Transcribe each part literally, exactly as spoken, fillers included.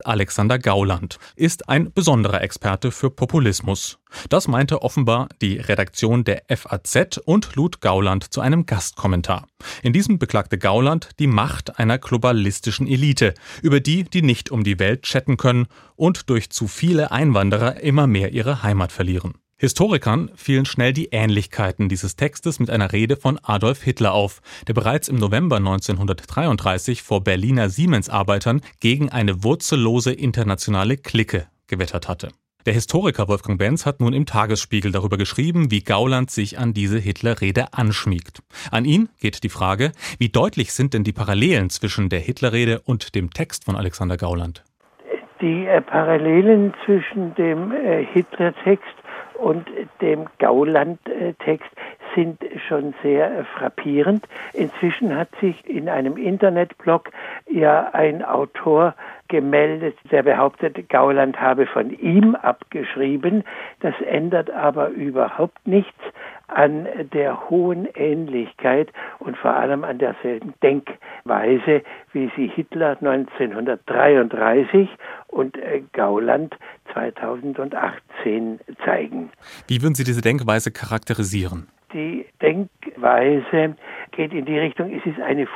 Alexander Gauland ist ein besonderer Experte für Populismus. Das meinte offenbar die Redaktion der F A Z und lud Gauland zu einem Gastkommentar. In diesem beklagte Gauland die Macht einer globalistischen Elite, über die, die nicht um die Welt chatten können und durch zu viele Einwanderer immer mehr ihre Heimat verlieren. Historikern fielen schnell die Ähnlichkeiten dieses Textes mit einer Rede von Adolf Hitler auf, der bereits im November neunzehnhundertdreiunddreißig vor Berliner Siemens-Arbeitern gegen eine wurzellose internationale Clique gewettert hatte. Der Historiker Wolfgang Benz hat nun im Tagesspiegel darüber geschrieben, wie Gauland sich an diese Hitlerrede anschmiegt. An ihn geht die Frage, wie deutlich sind denn die Parallelen zwischen der Hitlerrede und dem Text von Alexander Gauland? Die äh, Parallelen zwischen dem äh, Hitler-Text und dem Gauland-Text sind schon sehr frappierend. Inzwischen hat sich in einem Internetblog ja ein Autor gemeldet, der behauptet, Gauland habe von ihm abgeschrieben. Das ändert aber überhaupt nichts an der hohen Ähnlichkeit und vor allem an derselben Denkweise, wie sie Hitler neunzehnhundertdreiunddreißig und Gauland zweitausendachtzehn zeigen. Wie würden Sie diese Denkweise charakterisieren? Die Denkweise geht in die Richtung, es ist eine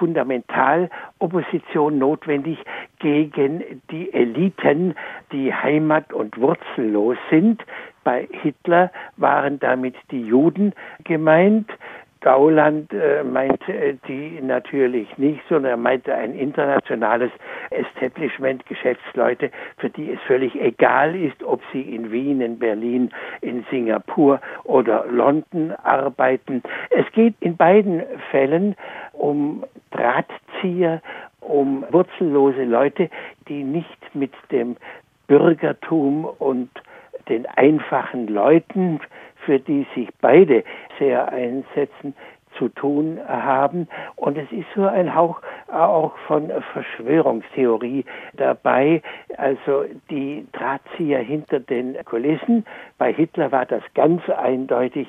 Fundamentalopposition notwendig gegen die Eliten, die heimat- und wurzellos sind. Bei Hitler waren damit die Juden gemeint. Gauland äh, meinte äh, die natürlich nicht, sondern er meinte ein internationales Establishment, Geschäftsleute, für die es völlig egal ist, ob sie in Wien, in Berlin, in Singapur oder London arbeiten. Es geht in beiden Fällen um Drahtzieher, um wurzellose Leute, die nicht mit dem Bürgertum und den einfachen Leuten, für die sich beide sehr einsetzen, zu tun haben. Und es ist so ein Hauch auch von Verschwörungstheorie dabei. Also die Drahtzieher hinter den Kulissen. Bei Hitler war das ganz eindeutig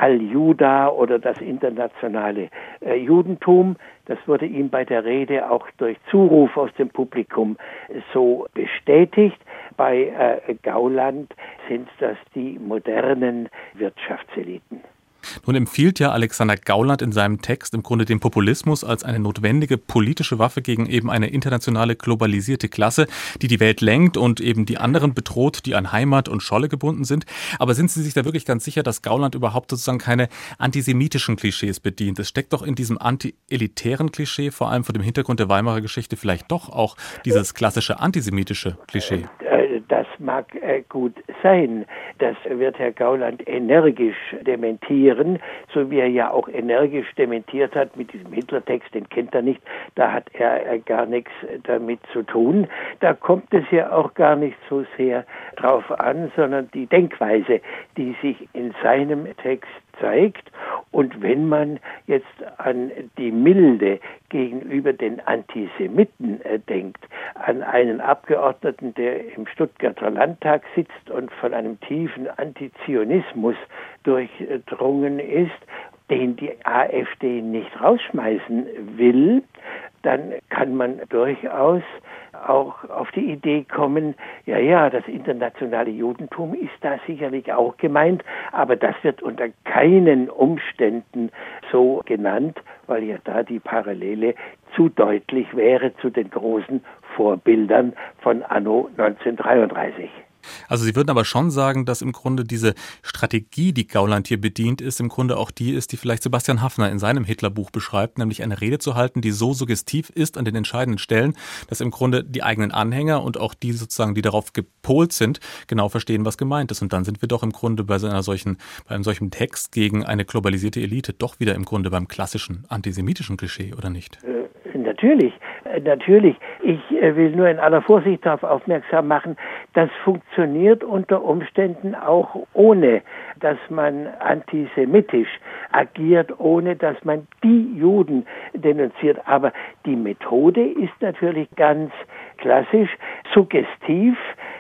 Al-Juda oder das internationale äh, Judentum. Das wurde ihm bei der Rede auch durch Zuruf aus dem Publikum so bestätigt. Bei äh, Gauland sind das die modernen Wirtschaftseliten. Nun empfiehlt ja Alexander Gauland in seinem Text im Grunde den Populismus als eine notwendige politische Waffe gegen eben eine internationale globalisierte Klasse, die die Welt lenkt und eben die anderen bedroht, die an Heimat und Scholle gebunden sind. Aber sind Sie sich da wirklich ganz sicher, dass Gauland überhaupt sozusagen keine antisemitischen Klischees bedient? Es steckt doch in diesem anti-elitären Klischee, vor allem vor dem Hintergrund der Weimarer Geschichte, vielleicht doch auch dieses klassische antisemitische Klischee. Das mag gut sein. Das wird Herr Gauland energisch dementieren, so wie er ja auch energisch dementiert hat mit diesem Hitler-Text, den kennt er nicht, da hat er gar nichts damit zu tun. Da kommt es ja auch gar nicht so sehr drauf an, sondern die Denkweise, die sich in seinem Text zeigt. Und wenn man jetzt an die Milde gegenüber den Antisemiten äh, denkt, an einen Abgeordneten, der im Stuttgarter Landtag sitzt und von einem tiefen Antizionismus durchdrungen ist, den die AfD nicht rausschmeißen will, dann kann man durchaus auch auf die Idee kommen, ja, ja, das internationale Judentum ist da sicherlich auch gemeint, aber das wird unter keinen Umständen so genannt, weil ja da die Parallele zu deutlich wäre zu den großen Vorbildern von anno neunzehnhundertdreiunddreißig. Also Sie würden aber schon sagen, dass im Grunde diese Strategie, die Gauland hier bedient, ist, im Grunde auch die ist, die vielleicht Sebastian Haffner in seinem Hitlerbuch beschreibt, nämlich eine Rede zu halten, die so suggestiv ist an den entscheidenden Stellen, dass im Grunde die eigenen Anhänger und auch die sozusagen, die darauf gepolt sind, genau verstehen, was gemeint ist. Und dann sind wir doch im Grunde bei so einer solchen, bei einem solchen Text gegen eine globalisierte Elite doch wieder im Grunde beim klassischen antisemitischen Klischee, oder nicht? Äh, natürlich, äh, natürlich. Ich äh, will nur in aller Vorsicht darauf aufmerksam machen, das funktioniert unter Umständen auch ohne, dass man antisemitisch agiert, ohne dass man die Juden denunziert. Aber die Methode ist natürlich ganz klassisch, suggestiv,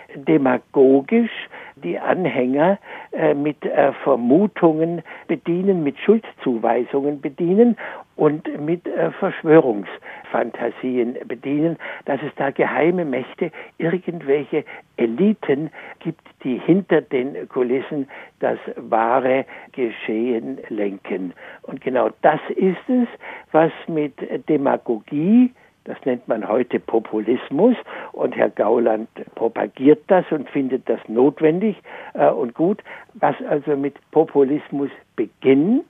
demagogisch, die Anhänger äh, mit äh, Vermutungen bedienen, mit Schuldzuweisungen bedienen und mit äh, Verschwörungsfantasien bedienen, dass es da geheime Mächte, irgendwelche Eliten gibt, die hinter den Kulissen das wahre Geschehen lenken. Und genau das ist es, was mit Demagogie, das nennt man heute Populismus, und Herr Gauland propagiert das und findet das notwendig äh, und gut, was also mit Populismus beginnt,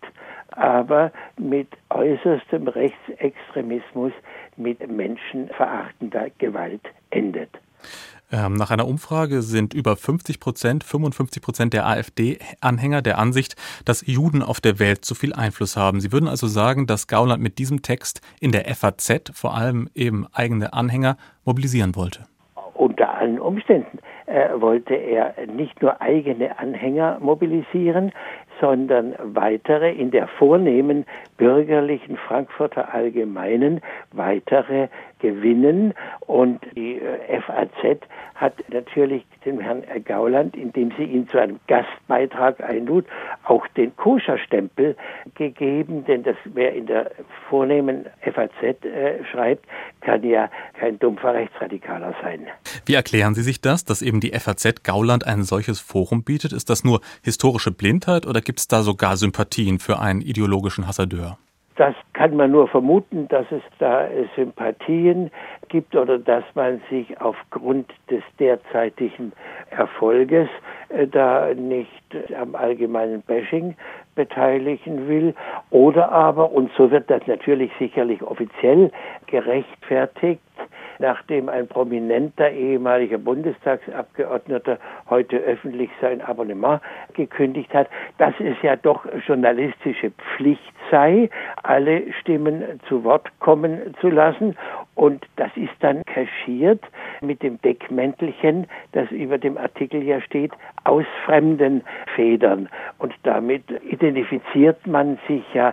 aber mit äußerstem Rechtsextremismus, mit menschenverachtender Gewalt endet. Ähm, nach einer Umfrage sind über fünfzig Prozent, fünfundfünfzig Prozent der AfD-Anhänger der Ansicht, dass Juden auf der Welt zu viel Einfluss haben. Sie würden also sagen, dass Gauland mit diesem Text in der F A Z vor allem eben eigene Anhänger mobilisieren wollte. Unter allen Umständen äh, wollte er nicht nur eigene Anhänger mobilisieren, sondern weitere in der vornehmen bürgerlichen Frankfurter Allgemeinen weitere gewinnen. Und die äh, F A Z hat natürlich dem Herrn Gauland, indem sie ihn zu einem Gastbeitrag einlud, auch den Koscherstempel gegeben, denn das, wer in der vornehmen F A Z äh, schreibt, kann ja kein dumpfer Rechtsradikaler sein. Wie erklären Sie sich das, dass eben die F A Z Gauland ein solches Forum bietet? Ist das nur historische Blindheit oder gibt es da sogar Sympathien für einen ideologischen Hasardeur? Das kann man nur vermuten, dass es da Sympathien gibt oder dass man sich aufgrund des derzeitigen Erfolges äh, da nicht am allgemeinen Bashing beteiligen will. Oder aber, und so wird das natürlich sicherlich offiziell gerechtfertigt, nachdem ein prominenter ehemaliger Bundestagsabgeordneter heute öffentlich sein Abonnement gekündigt hat, dass es ja doch journalistische Pflicht sei, alle Stimmen zu Wort kommen zu lassen. Und das ist dann kaschiert mit dem Deckmäntelchen, das über dem Artikel ja steht, aus fremden Federn. Und damit identifiziert man sich ja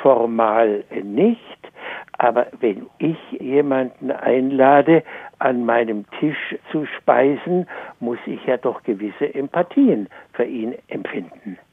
formal nicht. Aber wenn ich jemanden einlade, an meinem Tisch zu speisen, muss ich ja doch gewisse Empathien für ihn empfinden.